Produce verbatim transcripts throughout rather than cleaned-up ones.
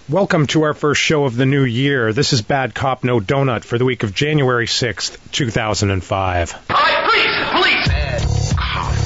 Welcome to our first show of the new year. This is Bad Cop No Donut for the week of January sixth, two thousand five. All right, police, police. Bad cop.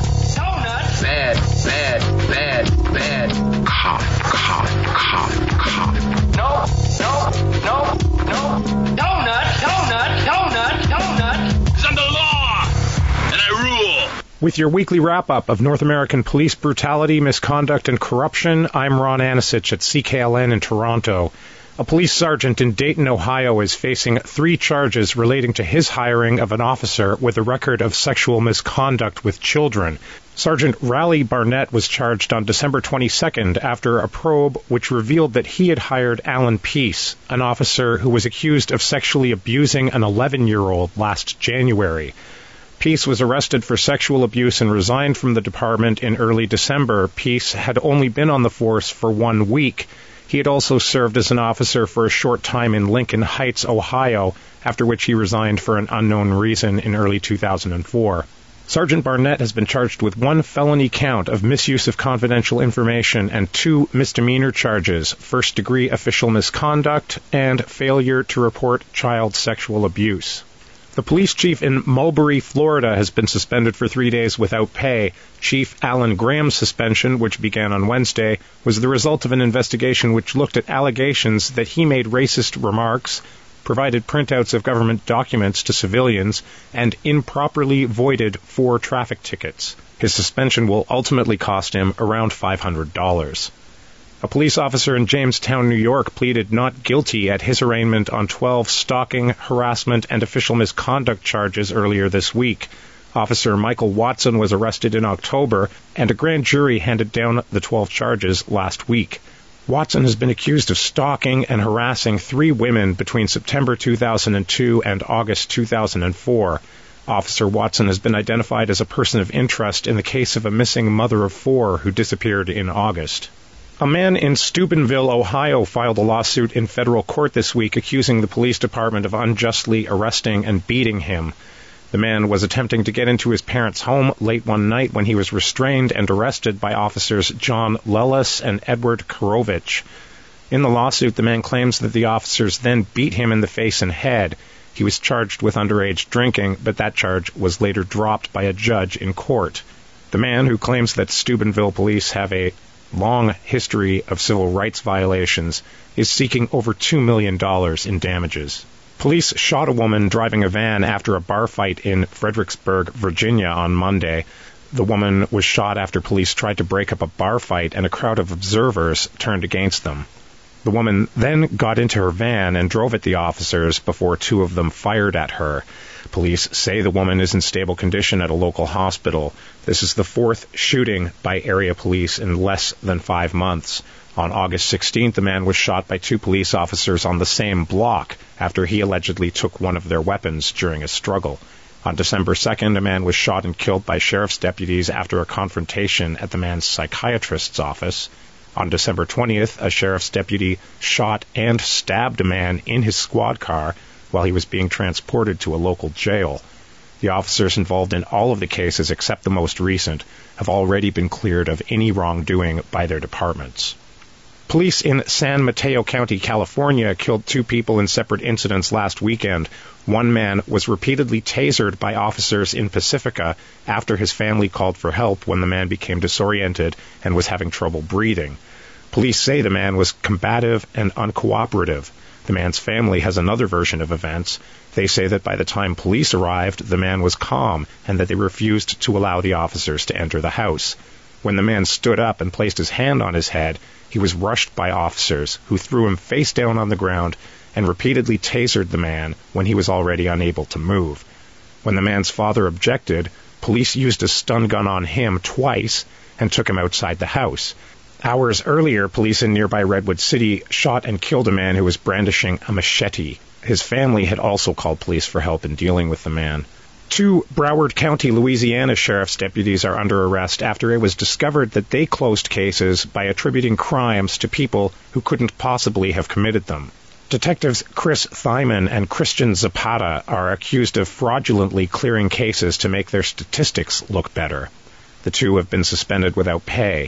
Donut. Bad, bad, bad, bad cop, cop, cop, cop. No, no, no, no. Donut, donut, donut, donut. It's under law, and I rule. With your weekly wrap-up of North American police brutality, misconduct, and corruption, I'm Ron Anisich at C K L N in Toronto. A police sergeant in Dayton, Ohio is facing three charges relating to his hiring of an officer with a record of sexual misconduct with children. Sergeant Raleigh Barnett was charged on December twenty-second after a probe which revealed that he had hired Alan Peace, an officer who was accused of sexually abusing an eleven-year-old last January. Peace was arrested for sexual abuse and resigned from the department in early December. Peace had only been on the force for one week. He had also served as an officer for a short time in Lincoln Heights, Ohio, after which he resigned for an unknown reason in early two thousand four. Sergeant Barnett has been charged with one felony count of misuse of confidential information and two misdemeanor charges, first-degree official misconduct and failure to report child sexual abuse. The police chief in Mulberry, Florida, has been suspended for three days without pay. Chief Alan Graham's suspension, which began on Wednesday, was the result of an investigation which looked at allegations that he made racist remarks, provided printouts of government documents to civilians, and improperly voided four traffic tickets. His suspension will ultimately cost him around five hundred dollars. A police officer in Jamestown, New York, pleaded not guilty at his arraignment on twelve stalking, harassment, and official misconduct charges earlier this week. Officer Michael Watson was arrested in October, and a grand jury handed down the twelve charges last week. Watson has been accused of stalking and harassing three women between September two thousand two and August two thousand four. Officer Watson has been identified as a person of interest in the case of a missing mother of four who disappeared in August. A man in Steubenville, Ohio, filed a lawsuit in federal court this week accusing the police department of unjustly arresting and beating him. The man was attempting to get into his parents' home late one night when he was restrained and arrested by officers John Lellis and Edward Korovich. In the lawsuit, the man claims that the officers then beat him in the face and head. He was charged with underage drinking, but that charge was later dropped by a judge in court. The man, who claims that Steubenville police have a long history of civil rights violations, is seeking over two million dollars in damages. Police shot a woman driving a van after a bar fight in Fredericksburg, Virginia on Monday. The woman was shot after police tried to break up a bar fight and a crowd of observers turned against them. The woman then got into her van and drove at the officers before two of them fired at her. Police say the woman is in stable condition at a local hospital. This is the fourth shooting by area police in less than five months. On August sixteenth, a man was shot by two police officers on the same block after he allegedly took one of their weapons during a struggle. On December second, a man was shot and killed by sheriff's deputies after a confrontation at the man's psychiatrist's office. On December twentieth, a sheriff's deputy shot and stabbed a man in his squad car while he was being transported to a local jail. The officers involved in all of the cases, except the most recent, have already been cleared of any wrongdoing by their departments. Police in San Mateo County, California, killed two people in separate incidents last weekend. One man was repeatedly tasered by officers in Pacifica after his family called for help when the man became disoriented and was having trouble breathing. Police say the man was combative and uncooperative. The man's family has another version of events. They say that by the time police arrived, the man was calm and that they refused to allow the officers to enter the house. When the man stood up and placed his hand on his head, he was rushed by officers who threw him face down on the ground and repeatedly tasered the man when he was already unable to move. When the man's father objected, police used a stun gun on him twice and took him outside the house. Hours earlier, police in nearby Redwood City shot and killed a man who was brandishing a machete. His family had also called police for help in dealing with the man. Two Broward County, Louisiana sheriff's deputies are under arrest after it was discovered that they closed cases by attributing crimes to people who couldn't possibly have committed them. Detectives Chris Thyman and Christian Zapata are accused of fraudulently clearing cases to make their statistics look better. The two have been suspended without pay.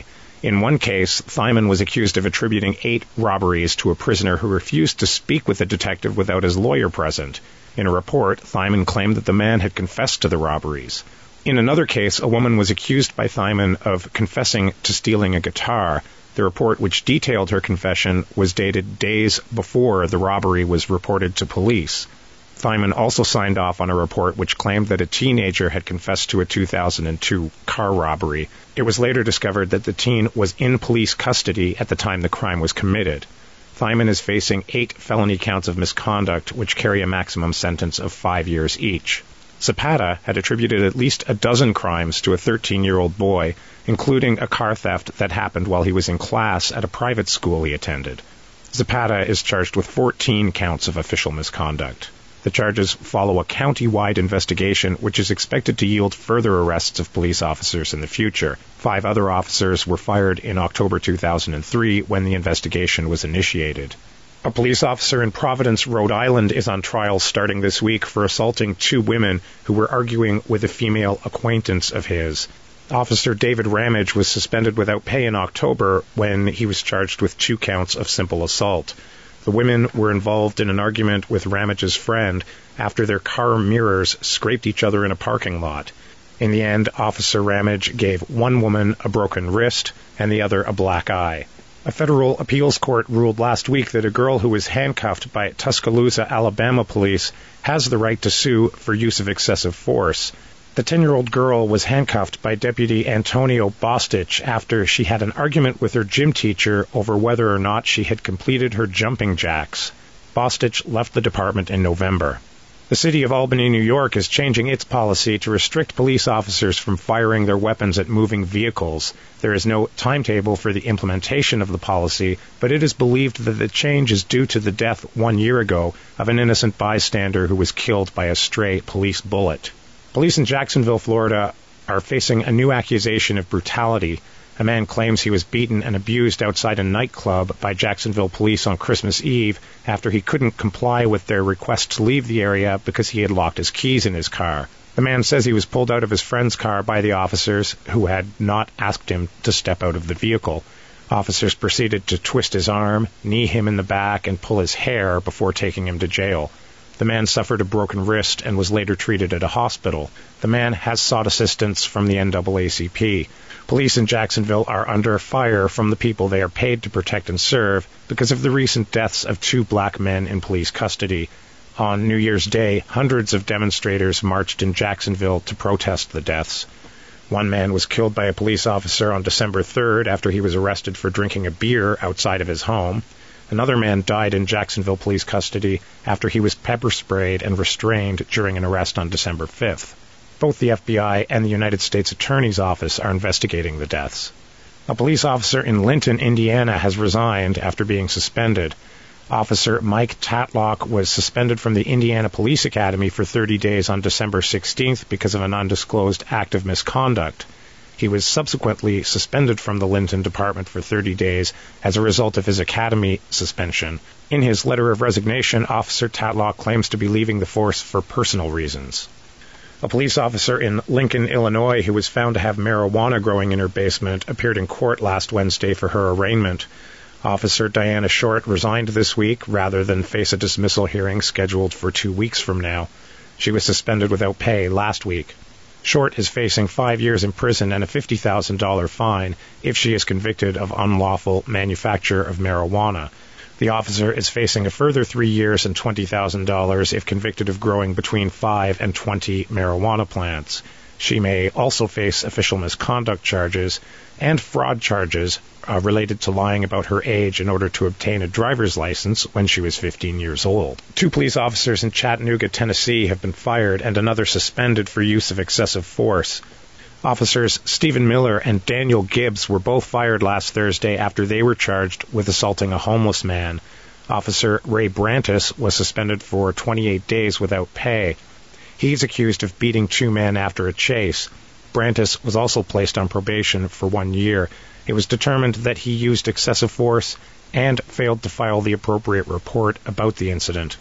In one case, Thyman was accused of attributing eight robberies to a prisoner who refused to speak with the detective without his lawyer present. In a report, Thyman claimed that the man had confessed to the robberies. In another case, a woman was accused by Thyman of confessing to stealing a guitar. The report, which detailed her confession, was dated days before the robbery was reported to police. Thyman also signed off on a report which claimed that a teenager had confessed to a two thousand two car robbery. It was later discovered that the teen was in police custody at the time the crime was committed. Thyman is facing eight felony counts of misconduct, which carry a maximum sentence of five years each. Zapata had attributed at least a dozen crimes to a thirteen-year-old boy, including a car theft that happened while he was in class at a private school he attended. Zapata is charged with fourteen counts of official misconduct. The charges follow a county-wide investigation which is expected to yield further arrests of police officers in the future. Five other officers were fired in October two thousand three when the investigation was initiated. A police officer in Providence, Rhode Island, is on trial starting this week for assaulting two women who were arguing with a female acquaintance of his. Officer David Ramage was suspended without pay in October when he was charged with two counts of simple assault. The women were involved in an argument with Ramage's friend after their car mirrors scraped each other in a parking lot. In the end, Officer Ramage gave one woman a broken wrist and the other a black eye. A federal appeals court ruled last week that a girl who was handcuffed by Tuscaloosa, Alabama police has the right to sue for use of excessive force. The ten-year-old girl was handcuffed by Deputy Antonio Bostich after she had an argument with her gym teacher over whether or not she had completed her jumping jacks. Bostich left the department in November. The city of Albany, New York, is changing its policy to restrict police officers from firing their weapons at moving vehicles. There is no timetable for the implementation of the policy, but it is believed that the change is due to the death one year ago of an innocent bystander who was killed by a stray police bullet. Police in Jacksonville, Florida, are facing a new accusation of brutality. A man claims he was beaten and abused outside a nightclub by Jacksonville police on Christmas Eve after he couldn't comply with their request to leave the area because he had locked his keys in his car. The man says he was pulled out of his friend's car by the officers, who had not asked him to step out of the vehicle. Officers proceeded to twist his arm, knee him in the back, and pull his hair before taking him to jail. The man suffered a broken wrist and was later treated at a hospital. The man has sought assistance from the N double A C P. Police in Jacksonville are under fire from the people they are paid to protect and serve because of the recent deaths of two black men in police custody. On New Year's Day, hundreds of demonstrators marched in Jacksonville to protest the deaths. One man was killed by a police officer on December third after he was arrested for drinking a beer outside of his home. Another man died in Jacksonville police custody after he was pepper sprayed and restrained during an arrest on December fifth. Both the F B I and the United States Attorney's Office are investigating the deaths. A police officer in Linton, Indiana, has resigned after being suspended. Officer Mike Tatlock was suspended from the Indiana Police Academy for thirty days on December sixteenth because of an undisclosed act of misconduct. He was subsequently suspended from the Linton Department for thirty days as a result of his academy suspension. In his letter of resignation, Officer Tatlock claims to be leaving the force for personal reasons. A police officer in Lincoln, Illinois, who was found to have marijuana growing in her basement, appeared in court last Wednesday for her arraignment. Officer Diana Short resigned this week rather than face a dismissal hearing scheduled for two weeks from now. She was suspended without pay last week. Short is facing five years in prison and a fifty thousand dollars fine if she is convicted of unlawful manufacture of marijuana. The officer is facing a further three years and twenty thousand dollars if convicted of growing between five and twenty marijuana plants. She may also face official misconduct charges and fraud charges uh, related to lying about her age in order to obtain a driver's license when she was fifteen years old. Two police officers in Chattanooga, Tennessee have been fired and another suspended for use of excessive force. Officers Stephen Miller and Daniel Gibbs were both fired last Thursday after they were charged with assaulting a homeless man. Officer Ray Brantis was suspended for twenty-eight days without pay. He's accused of beating two men after a chase. Brantis was also placed on probation for one year. It was determined that he used excessive force and failed to file the appropriate report about the incident.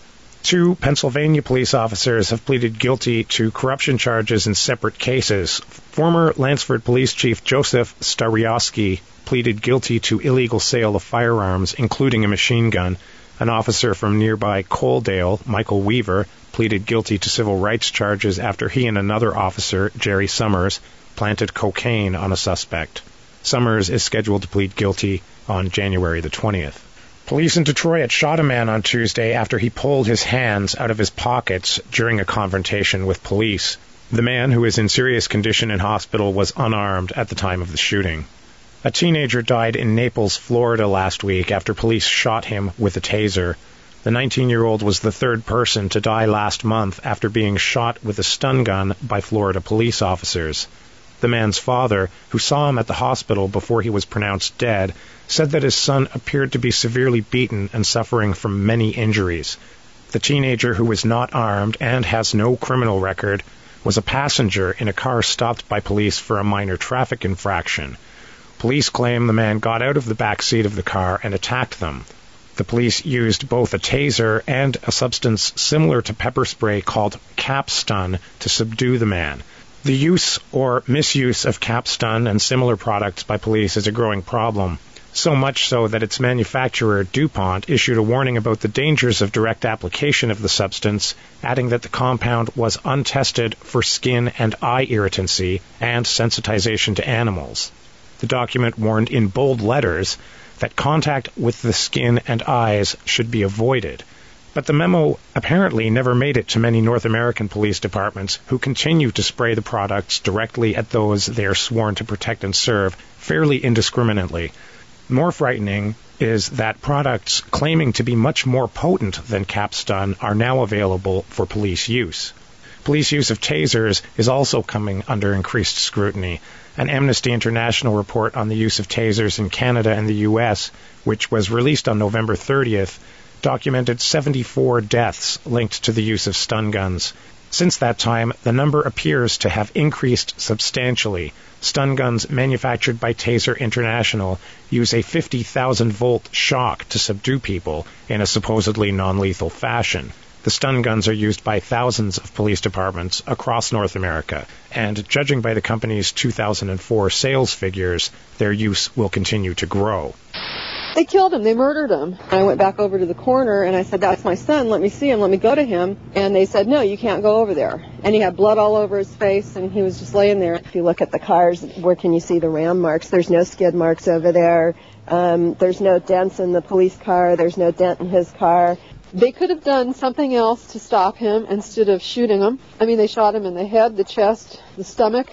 Two Pennsylvania police officers have pleaded guilty to corruption charges in separate cases. Former Lansford Police Chief Joseph Starioski pleaded guilty to illegal sale of firearms, including a machine gun. An officer from nearby Coaldale, Michael Weaver, pleaded guilty to civil rights charges after he and another officer, Jerry Summers, planted cocaine on a suspect. Summers is scheduled to plead guilty on January the twentieth. Police in Detroit shot a man on Tuesday after he pulled his hands out of his pockets during a confrontation with police. The man, who is in serious condition in hospital, was unarmed at the time of the shooting. A teenager died in Naples, Florida last week after police shot him with a taser. The nineteen-year-old was the third person to die last month after being shot with a stun gun by Florida police officers. The man's father, who saw him at the hospital before he was pronounced dead, said that his son appeared to be severely beaten and suffering from many injuries. The teenager, who was not armed and has no criminal record, was a passenger in a car stopped by police for a minor traffic infraction. Police claim the man got out of the back seat of the car and attacked them. The police used both a taser and a substance similar to pepper spray called Capstun to subdue the man. The use or misuse of Capstun and similar products by police is a growing problem, so much so that its manufacturer, DuPont, issued a warning about the dangers of direct application of the substance, adding that the compound was untested for skin and eye irritancy and sensitization to animals. The document warned in bold letters that contact with the skin and eyes should be avoided. But the memo apparently never made it to many North American police departments, who continue to spray the products directly at those they are sworn to protect and serve fairly indiscriminately. More frightening is that products claiming to be much more potent than Capstun are now available for police use. Police use of tasers is also coming under increased scrutiny. An Amnesty International report on the use of tasers in Canada and the U S, which was released on November thirtieth, documented seventy-four deaths linked to the use of stun guns. Since that time, the number appears to have increased substantially. Stun guns manufactured by Taser International use a fifty thousand volt shock to subdue people in a supposedly non-lethal fashion. The stun guns are used by thousands of police departments across North America, and judging by the company's two thousand four sales figures, their use will continue to grow. They killed him. They murdered him. I went back over to the corner, and I said, that's my son. Let me see him. Let me go to him. And they said, no, you can't go over there. And he had blood all over his face, and he was just laying there. If you look at the cars, where can you see the ram marks? There's no skid marks over there. Um, there's no dents in the police car. There's no dent in his car. They could have done something else to stop him instead of shooting him. I mean, they shot him in the head, the chest, the stomach.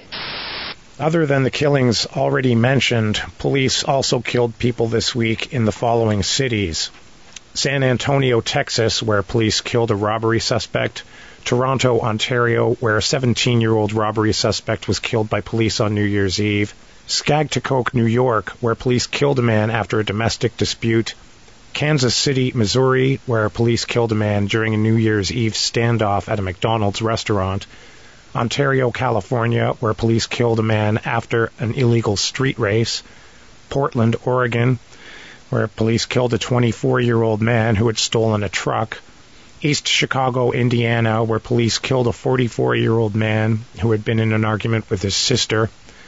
Other than the killings already mentioned, police also killed people this week in the following cities: San Antonio, Texas, where police killed a robbery suspect; Toronto, Ontario, where a seventeen-year-old robbery suspect was killed by police on New Year's Eve; Skagtacoke, New York, where police killed a man after a domestic dispute; Kansas City, Missouri, where police killed a man during a New Year's Eve standoff at a McDonald's restaurant; Ontario, California, where police killed a man after an illegal street race; Portland, Oregon, where police killed a twenty-four-year-old man who had stolen a truck; East Chicago, Indiana, where police killed a forty-four-year-old man who had been in an argument with his sister;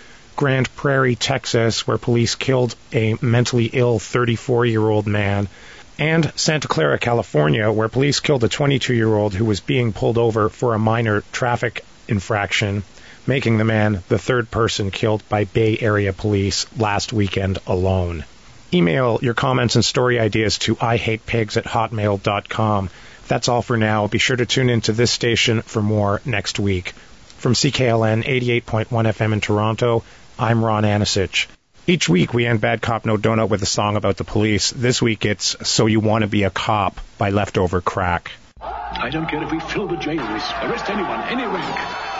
Grand Prairie, Texas, where police killed a mentally ill thirty-four-year-old man; and Santa Clara, California, where police killed a twenty-two-year-old who was being pulled over for a minor traffic infraction, making the man the third person killed by Bay Area police last weekend alone. Email your comments and story ideas to I hate pigs at hotmail dot com. That's all for now. Be sure to tune in to this station for more next week. From C K L N eighty-eight point one F M in Toronto, I'm Ron Anisich. Each week we end Bad Cop No Donut with a song about the police. This week it's So You Want to Be a Cop by Leftover Crack. I don't care if we fill the jails, arrest anyone, any rank.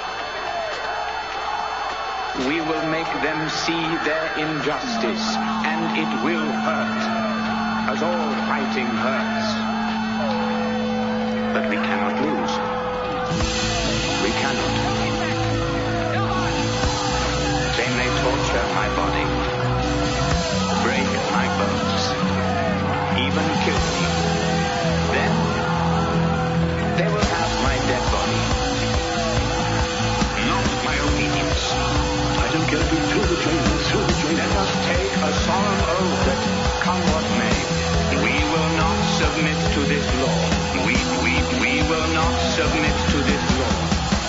We will make them see their injustice, and it will hurt, as all fighting hurts. But we cannot lose. We cannot. They may torture my body, break my bones, even kill me. Then this law. We, we, we will not submit to this law.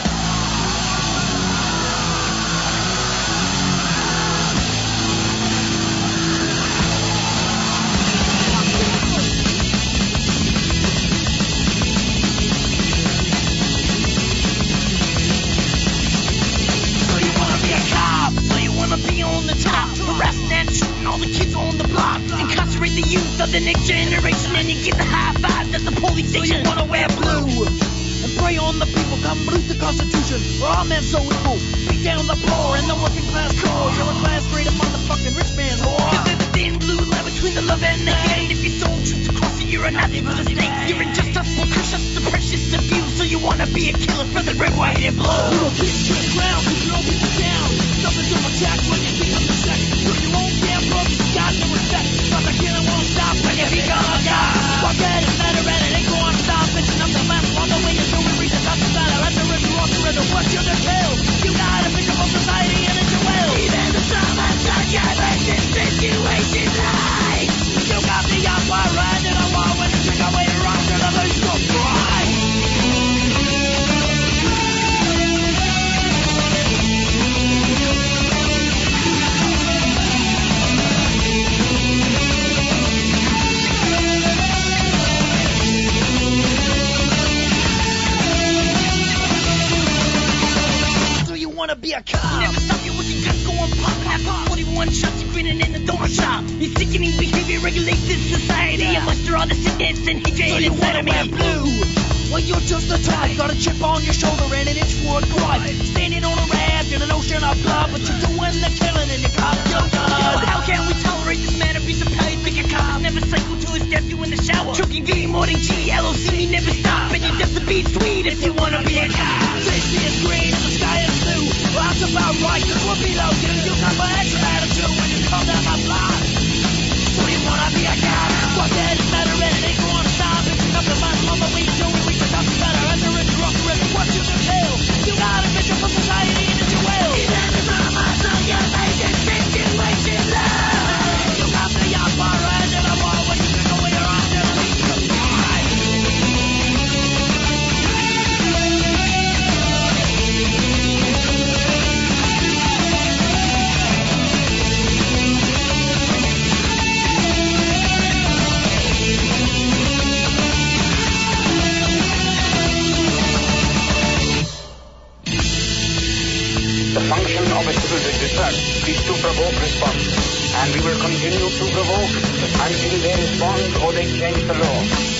Be on the top, harassing and shooting all the kids on the block, incarcerate the youth of the next generation, and you get the high five that the police station. So you wanna wear blue and prey on the people, come loot the Constitution. We're all men so equal, beat down the poor and the working class core. You're a class grade among the fucking rich man's whore. Cause there's a thin blue line between the love and the hate. If you sold truth across it, you're a Nazi for the state. You're injustice, capricious, the precious abuse. So you wanna be a killer for the red, white, and blue. Little kids to the ground, cause you know people down. Nothing to attack when you think of the sex. So you won't damn bro, you got no respect. But the killing won't stop when you be gonna die. Fuck it, it's better and it ain't going to stop. Bitching up the map on the way until we reach the top side. I have to rip you off the rhythm, what's your tail? You gotta pick up on society and it's your will. Even the summer sun can make this situation light. You got the empire right in a war when you take away your arms and others go cry. Wanna be a cop. Never stop you with your guns going pop. After forty-one shots, you're grinning in the door shop. Your sickening behavior regulates this society. You muster all the sickness and hatred so you inside of me. Blue. Well, you're just a type. Got a chip on your shoulder and an itch for a gripe. Standing on a raft in an ocean of blood, but you're doing the killing and you cop your blood. How can we tolerate this man abuse of pay? Think a cop never cycle to his death, you in the shower. Choking V, morning G, L O C, never stop. And you just to be sweet if you wanna be a cop. Safety is green and the sky is blue. Well, that's about right, cause we're below you. You got my extra attitude when you come down my block. So you wanna be a cop? Fuck that, it's better and it ain't gonna stop. If you come to my on the way to it, we can talk about our under it, rock the river, what's your tail? You got a vision for society and it's your will. Even the drama, so you make this situation loud. You got the empire and in a war when you take away your arms and leave you blind. The function of a civil research is to provoke response, and we will continue to provoke until they respond or they change the law.